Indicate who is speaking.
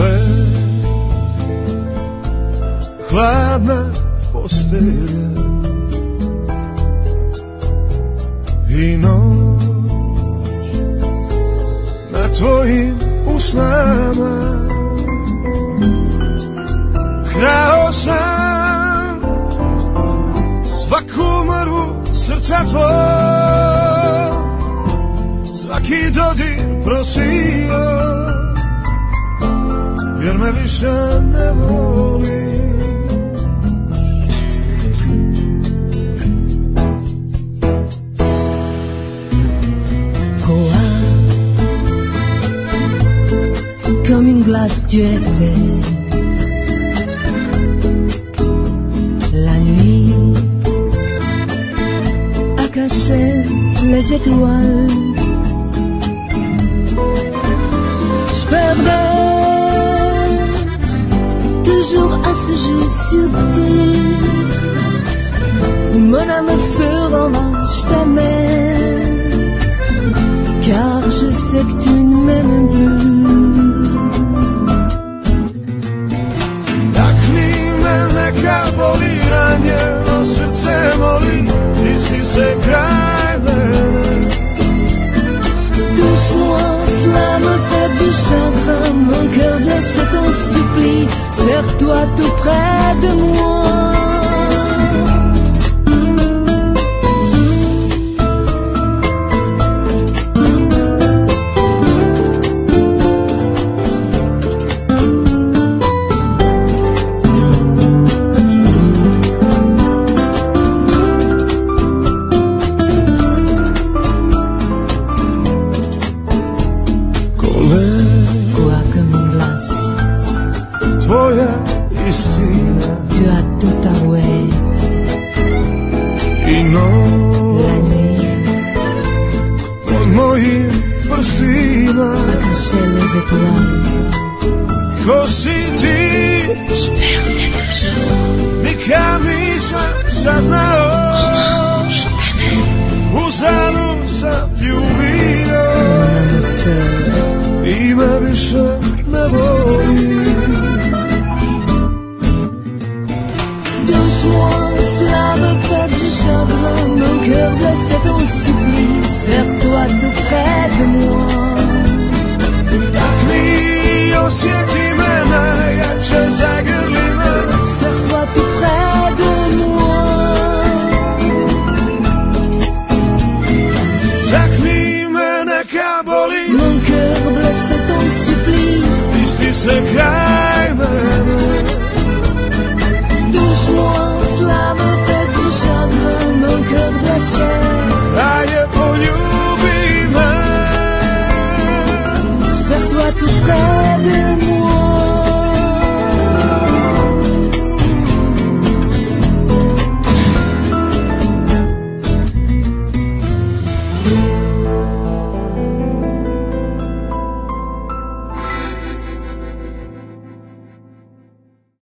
Speaker 1: led, hladna postelja i noć na tvojim usnama. Krao sam svaku mrvu srca tvoj, svaki dodir prosio, jer me više ne voli.
Speaker 2: Comme une glace tu étais, la nuit a caché les étoiles. Je perdais toujours à ce jeu subtil. Mon âme se revanche t'aimais, car je sais que tu ne m'aimes plus.
Speaker 1: Neka boli ranjeno srce moli, zisti se kraj mene.
Speaker 2: Touche-moi, cela me fait du chagrin, mon cœur blessé t'en supplie, serre-toi tout près de moi. Tu as tout avoué.
Speaker 1: I noć
Speaker 2: La nuit
Speaker 1: pod mojim prstima
Speaker 2: a caché les étoiles.
Speaker 1: Ko si ti,
Speaker 2: Je perdais toujours.
Speaker 1: nikad nisam saznao.
Speaker 2: Je t'aimais.
Speaker 1: Uzalud sam ljubio
Speaker 2: Mon âme sœur,
Speaker 1: i me više ne voli.
Speaker 2: touche-moi, cela me fait du chagrin, mon cœur blessé t'en supplie, serre-toi tout près de moi.
Speaker 1: Tak mi osjeti